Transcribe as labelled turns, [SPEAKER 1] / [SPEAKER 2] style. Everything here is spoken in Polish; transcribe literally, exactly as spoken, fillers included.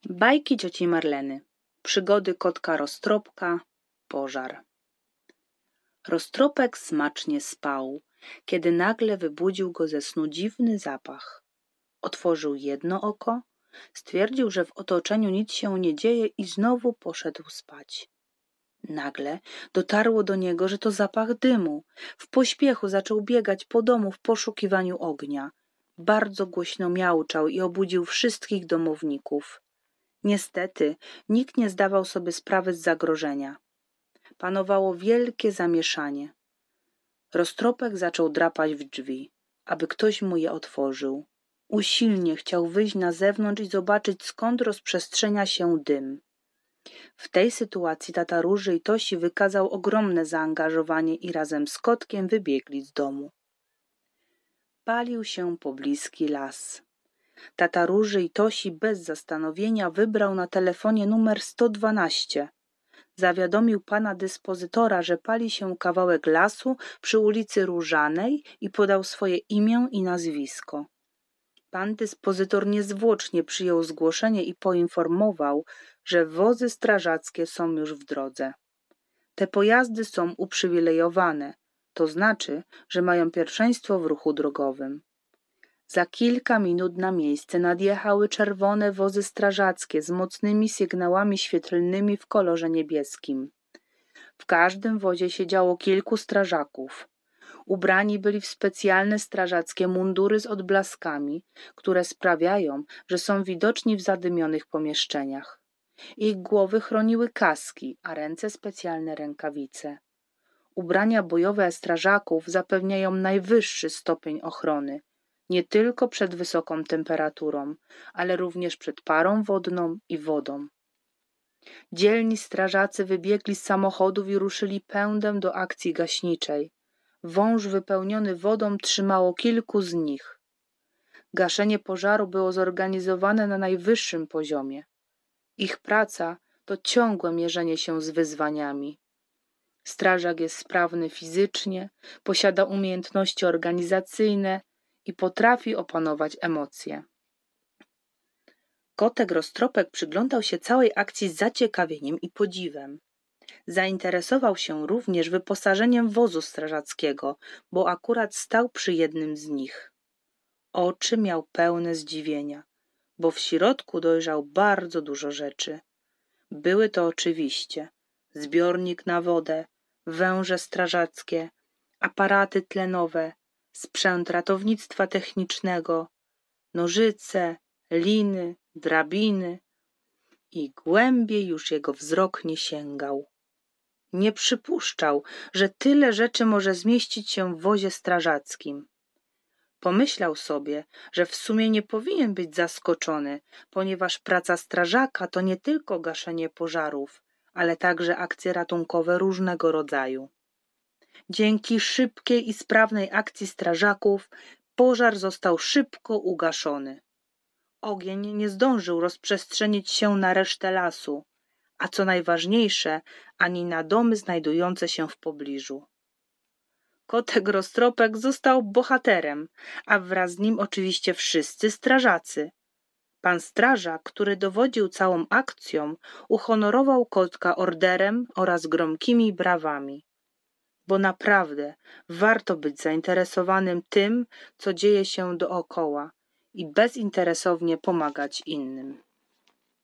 [SPEAKER 1] Bajki cioci Marleny. Przygody kotka Roztropka. Pożar. Roztropek smacznie spał, kiedy nagle wybudził go ze snu dziwny zapach. Otworzył jedno oko, stwierdził, że w otoczeniu nic się nie dzieje i znowu poszedł spać. Nagle dotarło do niego, że to zapach dymu. W pośpiechu zaczął biegać po domu w poszukiwaniu ognia. Bardzo głośno miauczał i obudził wszystkich domowników. Niestety nikt nie zdawał sobie sprawy z zagrożenia. Panowało wielkie zamieszanie. Roztropek zaczął drapać w drzwi, aby ktoś mu je otworzył. Usilnie chciał wyjść na zewnątrz i zobaczyć, skąd rozprzestrzenia się dym. W tej sytuacji tata Róży i Tosi wykazał ogromne zaangażowanie i razem z kotkiem wybiegli z domu. Palił się pobliski las. Tata Róży i Tosi bez zastanowienia wybrał na telefonie numer sto dwanaście. Zawiadomił pana dyspozytora, że pali się kawałek lasu przy ulicy Różanej i podał swoje imię i nazwisko. Pan dyspozytor niezwłocznie przyjął zgłoszenie i poinformował, że wozy strażackie są już w drodze. Te pojazdy są uprzywilejowane, to znaczy, że mają pierwszeństwo w ruchu drogowym. Za kilka minut na miejsce nadjechały czerwone wozy strażackie z mocnymi sygnałami świetlnymi w kolorze niebieskim. W każdym wozie siedziało kilku strażaków. Ubrani byli w specjalne strażackie mundury z odblaskami, które sprawiają, że są widoczni w zadymionych pomieszczeniach. Ich głowy chroniły kaski, a ręce specjalne rękawice. Ubrania bojowe strażaków zapewniają najwyższy stopień ochrony, nie tylko przed wysoką temperaturą, ale również przed parą wodną i wodą. Dzielni strażacy wybiegli z samochodów i ruszyli pędem do akcji gaśniczej. Wąż wypełniony wodą trzymało kilku z nich. Gaszenie pożaru było zorganizowane na najwyższym poziomie. Ich praca to ciągłe mierzenie się z wyzwaniami. Strażak jest sprawny fizycznie, posiada umiejętności organizacyjne i potrafi opanować emocje. Kotek Roztropek przyglądał się całej akcji z zaciekawieniem i podziwem. Zainteresował się również wyposażeniem wozu strażackiego, bo akurat stał przy jednym z nich. Oczy miał pełne zdziwienia, bo w środku dojrzał bardzo dużo rzeczy. Były to oczywiście zbiornik na wodę, węże strażackie, aparaty tlenowe, sprzęt ratownictwa technicznego, nożyce, liny, drabiny i głębiej już jego wzrok nie sięgał. Nie przypuszczał, że tyle rzeczy może zmieścić się w wozie strażackim. Pomyślał sobie, że w sumie nie powinien być zaskoczony, ponieważ praca strażaka to nie tylko gaszenie pożarów, ale także akcje ratunkowe różnego rodzaju. Dzięki szybkiej i sprawnej akcji strażaków pożar został szybko ugaszony. Ogień nie zdążył rozprzestrzenić się na resztę lasu, a co najważniejsze, ani na domy znajdujące się w pobliżu. Kotek Roztropek został bohaterem, a wraz z nim oczywiście wszyscy strażacy. Pan strażak, który dowodził całą akcją, uhonorował kotka orderem oraz gromkimi brawami. Bo naprawdę warto być zainteresowanym tym, co dzieje się dookoła i bezinteresownie pomagać innym.